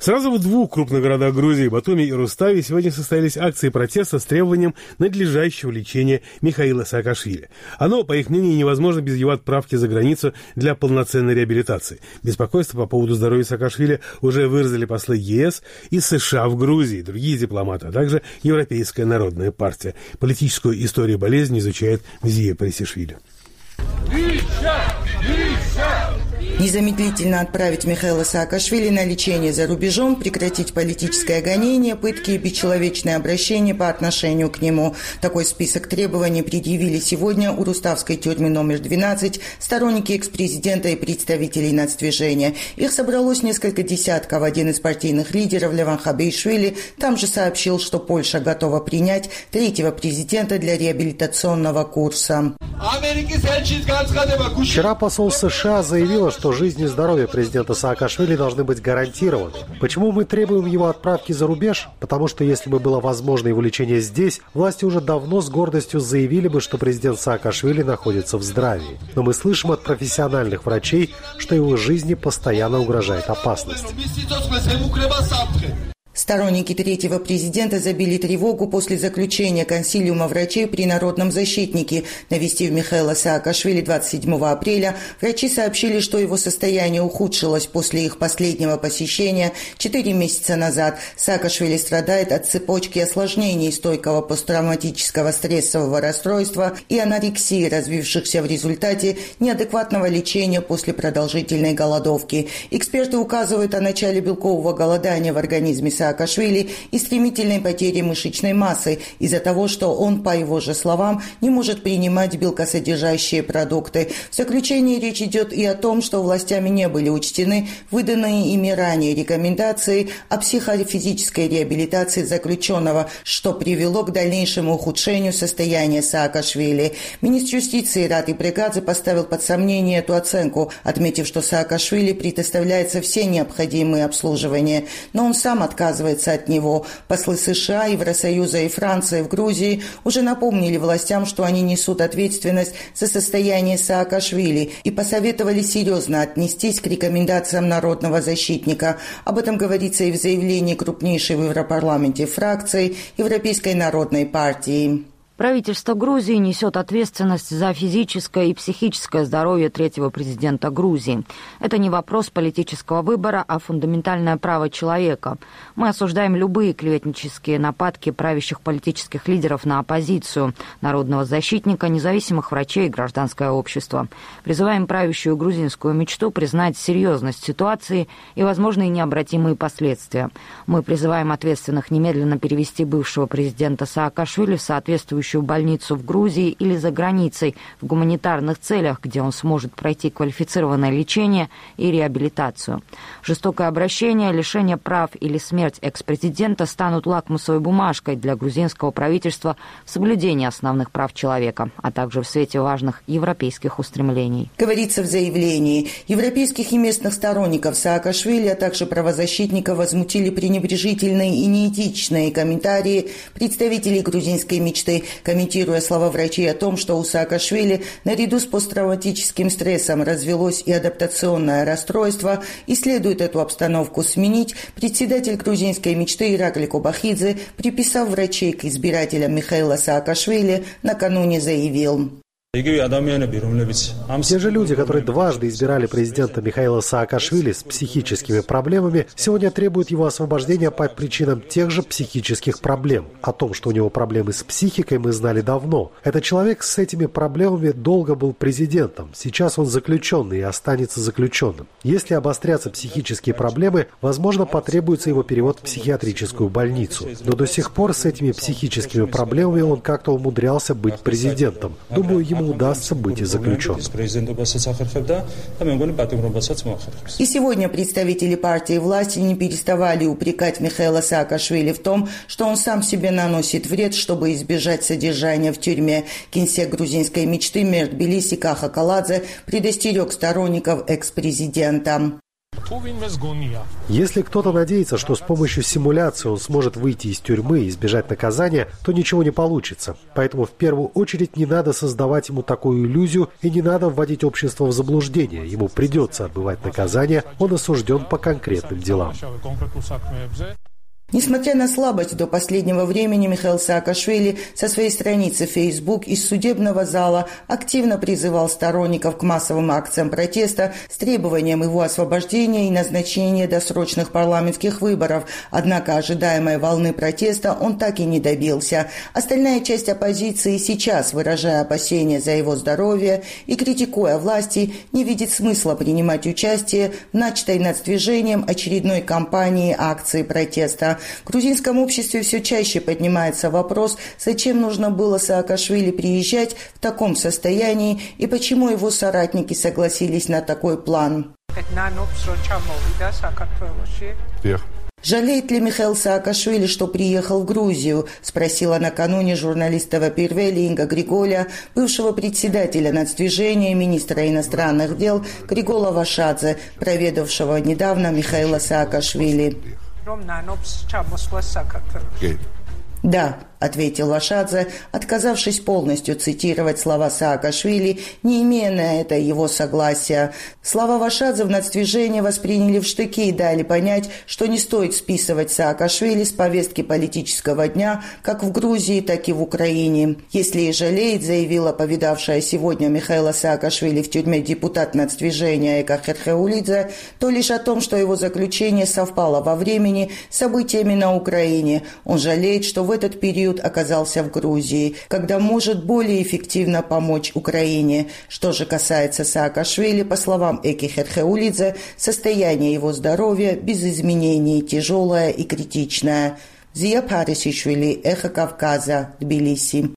Сразу в двух крупных городах Грузии, Батуми и Руставе, сегодня состоялись акции протеста с требованием надлежащего лечения Михаила Саакашвили. Оно, по их мнению, невозможно без его отправки за границу для полноценной реабилитации. Беспокойство по поводу здоровья Саакашвили уже выразили послы ЕС и США в Грузии, другие дипломаты, а также Европейская народная партия. Политическую историю болезни изучает Мзия Парисишвили. Незамедлительно отправить Михаила Саакашвили на лечение за рубежом, прекратить политическое гонение, пытки и бесчеловечное обращение по отношению к нему. Такой список требований предъявили сегодня у Руставской тюрьмы номер 12 сторонники экс-президента и представителей нацдвижения. Их собралось несколько десятков. Один из партийных лидеров, Леван Хабишвили, там же сообщил, что Польша готова принять третьего президента для реабилитационного курса. Вчера посол США заявила, что жизнь и здоровье президента Саакашвили должны быть гарантированы. Почему мы требуем его отправки за рубеж? Потому что если бы было возможно его лечение здесь, власти уже давно с гордостью заявили бы, что президент Саакашвили находится в здравии. Но мы слышим от профессиональных врачей, что его жизни постоянно угрожает опасность. Сторонники третьего президента забили тревогу после заключения консилиума врачей при Народном защитнике. Навестив Михаила Саакашвили 27 апреля, врачи сообщили, что его состояние ухудшилось после их последнего посещения 4 месяца назад. Саакашвили страдает от цепочки осложнений стойкого посттравматического стрессового расстройства и анорексии, развившихся в результате неадекватного лечения после продолжительной голодовки. Эксперты указывают о начале белкового голодания в организме Саакашвили и стремительной потере мышечной массы из-за того, что он, по его же словам, не может принимать белкосодержащие продукты. В заключении речь идет и о том, что властями не были учтены выданные ими ранее рекомендации о психофизической реабилитации заключенного, что привело к дальнейшему ухудшению состояния Саакашвили. Министр юстиции Рати Брекадзе поставил под сомнение эту оценку, отметив, что Саакашвили предоставляется все необходимые обслуживания, но он сам отказывается от него. Послы США, Евросоюза и Франции в Грузии уже напомнили властям, что они несут ответственность за состояние Саакашвили и посоветовали серьезно отнестись к рекомендациям народного защитника. Об этом говорится и в заявлении крупнейшей в Европарламенте фракции Европейской народной партии. Правительство Грузии несет ответственность за физическое и психическое здоровье третьего президента Грузии. Это не вопрос политического выбора, а фундаментальное право человека. Мы осуждаем любые клеветнические нападки правящих политических лидеров на оппозицию, народного защитника, независимых врачей и гражданское общество. Призываем правящую грузинскую мечту признать серьезность ситуации и возможные необратимые последствия. Мы призываем ответственных немедленно перевести бывшего президента Саакашвили в соответствующую больницу в Грузии или за границей в гуманитарных целях, где он сможет пройти квалифицированное лечение и реабилитацию. Жестокое обращение, лишение прав или смерть экс-президента станут лакмусовой бумажкой для грузинского правительства в соблюдении основных прав человека, а также в свете важных европейских устремлений. Говорится в заявлении, европейских и местных сторонников Саакашвили, а также правозащитников возмутили пренебрежительные и неэтичные комментарии представителей грузинской мечты, комментируя слова врачей о том, что у Саакашвили наряду с посттравматическим стрессом развелось и адаптационное расстройство, и следует эту обстановку сменить, председатель грузинской мечты Иракли Кобахидзе, приписав врачей к избирателям Михаила Саакашвили, накануне заявил: те же люди, которые дважды избирали президента Михаила Саакашвили с психическими проблемами, сегодня требуют его освобождения по причинам тех же психических проблем. О том, что у него проблемы с психикой, мы знали давно. Этот человек с этими проблемами долго был президентом. Сейчас он заключенный и останется заключенным. Если обострятся психические проблемы, возможно, потребуется его перевод в психиатрическую больницу. Но до сих пор с этими психическими проблемами он как-то умудрялся быть президентом. Думаю, ему удастся быть и заключенным. И сегодня представители партии власти не переставали упрекать Михаила Саакашвили в том, что он сам себе наносит вред, чтобы избежать содержания в тюрьме. Генсек грузинской мечты мэр Тбилиси Каха Каладзе предостерег сторонников экс-президента. Если кто-то надеется, что с помощью симуляции он сможет выйти из тюрьмы и избежать наказания, то ничего не получится. Поэтому в первую очередь не надо создавать ему такую иллюзию и не надо вводить общество в заблуждение. Ему придется отбывать наказание, он осужден по конкретным делам. Несмотря на слабость до последнего времени, Михаил Саакашвили со своей страницы в Facebook из судебного зала активно призывал сторонников к массовым акциям протеста с требованием его освобождения и назначения досрочных парламентских выборов. Однако ожидаемой волны протеста он так и не добился. Остальная часть оппозиции сейчас, выражая опасения за его здоровье и критикуя власти, не видит смысла принимать участие в начатой нацдвижением очередной кампании акции протеста. В грузинском обществе все чаще поднимается вопрос, зачем нужно было Саакашвили приезжать в таком состоянии и почему его соратники согласились на такой план. Жалеет ли Михаил Саакашвили, что приехал в Грузию? Спросила накануне журналиста ВПРВ Инга Григоля, бывшего председателя нацдвижения, министра иностранных дел Григола Вашадзе, проведавшего недавно Михаила Саакашвили. Да, ответил Вашадзе, отказавшись полностью цитировать слова Саакашвили, не имея на это его согласия. Слова Вашадзе в нацдвижении восприняли в штыки и дали понять, что не стоит списывать Саакашвили с повестки политического дня как в Грузии, так и в Украине. Если и жалеет, заявила повидавшая сегодня Михаила Саакашвили в тюрьме депутат нацдвижения Эка Херхеулидзе, то лишь о том, что его заключение совпало во времени с событиями на Украине. Он жалеет, что в этот период оказался в Грузии, когда может более эффективно помочь Украине. Что же касается Саакашвили, по словам Эки Херхеулидзе, состояние его здоровья без изменений тяжелое и критичное. Зия Парисишвили, Эхо Кавказа, Тбилиси.